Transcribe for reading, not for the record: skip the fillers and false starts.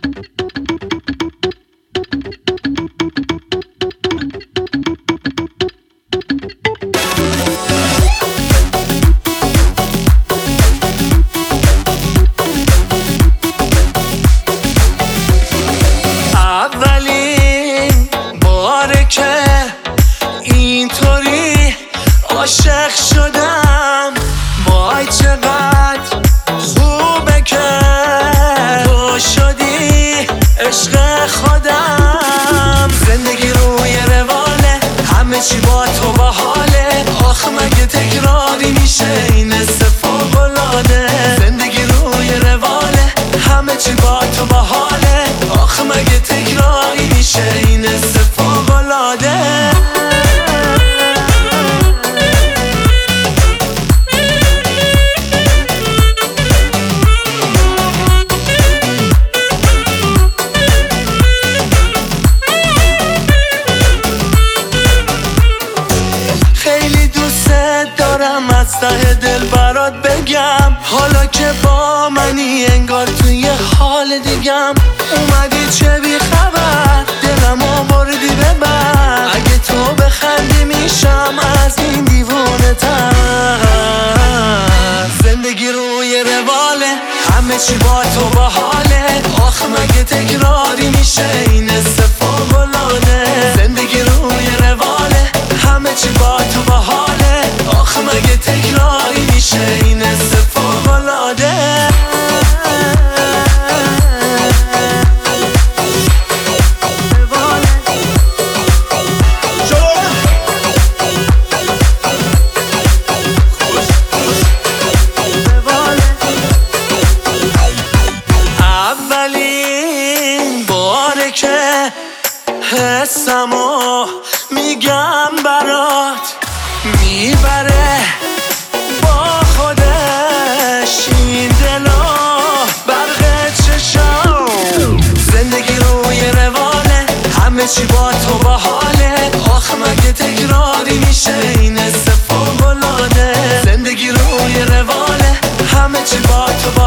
اولین باره که اینطوری عاشق شدم، وای چقدر خوبه که تو شدی عشق خودم. زندگی روی رواله، همه چی با تو باحاله، آخ مگه تکراری میشه این حس فوق‌العاده. زندگی روی رواله، همه چی با تو باحاله، آخ مگه تکراری میشه این حس فوق‌العاده. خیلی دوست دارم از ته دل برات بگم، حالا که با منی انگار توی حال دیگم. اومدی چه بی خبر، دلمو بردی ببر، اگه تو بخندی میشم از این دیوونه تر. زندگی روی رواله، همه چی با تو باحاله، آخ مگه تکراری میشه این حس فوق‌العاده. زندگی روی رواله، همه چی با تو باحاله، آخ مگه تکراری میشه این حس فوق‌العاده. اولین باره که حسمو میگم برات، میبره با خودش این دلو برق چشم. زندگی روی رواله، همه چی با تو باحاله، آخ مگه تکراری میشه این حس فوق‌العاده. زندگی روی رواله، همه چی با تو باحاله،